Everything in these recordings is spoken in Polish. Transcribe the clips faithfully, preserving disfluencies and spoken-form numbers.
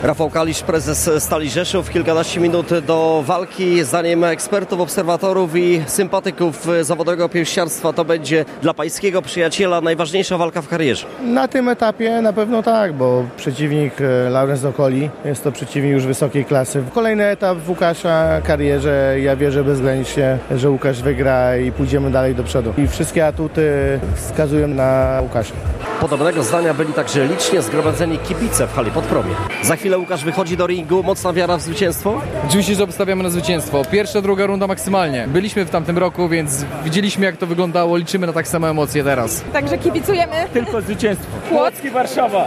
Rafał Kalisz, prezes Stali Rzeszów. Kilkanaście minut do walki. Zdaniem ekspertów, obserwatorów i sympatyków zawodowego pięściarstwa to będzie dla pańskiego przyjaciela najważniejsza walka w karierze. Na tym etapie na pewno tak, bo przeciwnik Laurens Okoli jest to przeciwnik już wysokiej klasy. Kolejny etap w Łukasza karierze. Ja wierzę bezwzględnie, że Łukasz wygra i pójdziemy dalej do przodu. I wszystkie atuty wskazują na Łukasza. Podobnego zdania byli także licznie zgromadzeni kibice w hali Podpromie. Za chwilę Łukasz wychodzi do ringu. Mocna wiara w zwycięstwo? Oczywiście, że obstawiamy na zwycięstwo. Pierwsza, druga runda maksymalnie. Byliśmy w tamtym roku, więc widzieliśmy, jak to wyglądało. Liczymy na tak same emocje teraz. Także kibicujemy. Tylko zwycięstwo. Płock i Warszawa.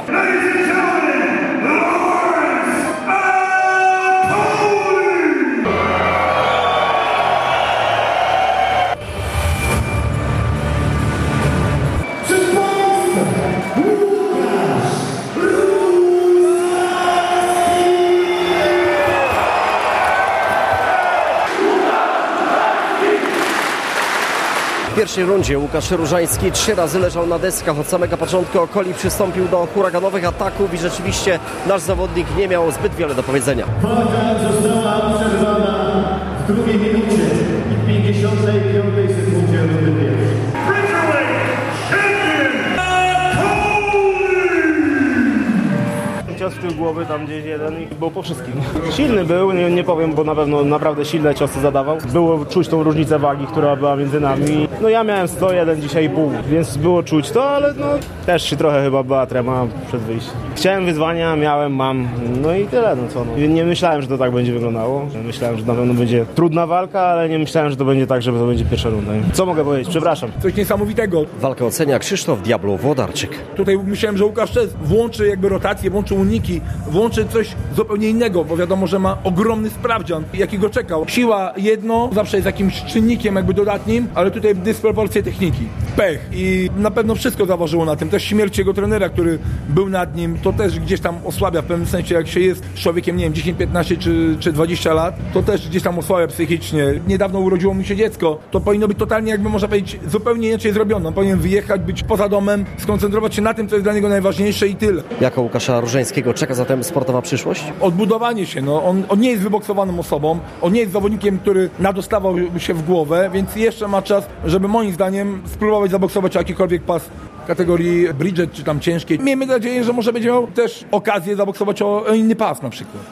W pierwszej rundzie Łukasz Różański trzy razy leżał na deskach. Od samego początku Okoli przystąpił do huraganowych ataków i rzeczywiście nasz zawodnik nie miał zbyt wiele do powiedzenia. Walka została przerwana w drugiej minucie i pięćdziesiątej piątej sekundzie rundy pierwszej. Cios w tył głowy, tam gdzieś jeden i był po wszystkim. Silny był, nie, nie powiem, bo na pewno naprawdę silne ciosy zadawał. Było czuć tą różnicę wagi, która była między nami. No ja miałem sto jeden, dzisiaj pół, więc było czuć to, ale no też się trochę chyba była trema przed wyjściem. Chciałem wyzwania, miałem, mam, no i tyle, no co no. Nie myślałem, że to tak będzie wyglądało. Myślałem, że na pewno będzie trudna walka, ale nie myślałem, że to będzie tak, że to będzie pierwsza runda. Co mogę powiedzieć? Przepraszam. Coś niesamowitego. Walkę ocenia Krzysztof Diablo Włodarczyk. Tutaj myślałem, że Łukasz też włączy jakby rotację, włączy uniki, włączy coś zupełnie innego, bo wiadomo, że ma ogromny sprawdzian, jaki go czekał. Siła jedno, zawsze jest jakimś czynnikiem jakby dodatnim, ale tutaj dysproporcje techniki. Pech i na pewno wszystko zaważyło na tym. Też śmierć jego trenera, który był nad nim, to też gdzieś tam osłabia w pewnym sensie, jak się jest człowiekiem, nie wiem, dziesięć, piętnaście czy, czy dwadzieścia lat, to też gdzieś tam osłabia psychicznie. Niedawno urodziło mi się dziecko, to powinno być totalnie, jakby można powiedzieć, zupełnie inaczej zrobione. On powinien wyjechać, być poza domem, skoncentrować się na tym, co jest dla niego najważniejsze i tyle. Jako Łukasza Różańskiego czeka zatem sportowa przyszłość? Odbudowanie się, no. On, on nie jest wyboksowaną osobą, on nie jest zawodnikiem, który nadostawał się w głowę, więc jeszcze ma czas, żeby moim zdaniem spróbować zaboksować o jakikolwiek pas kategorii Bridget czy tam ciężkiej. Miejmy nadzieję, że może będzie miał też okazję zaboksować o, o inny pas na przykład.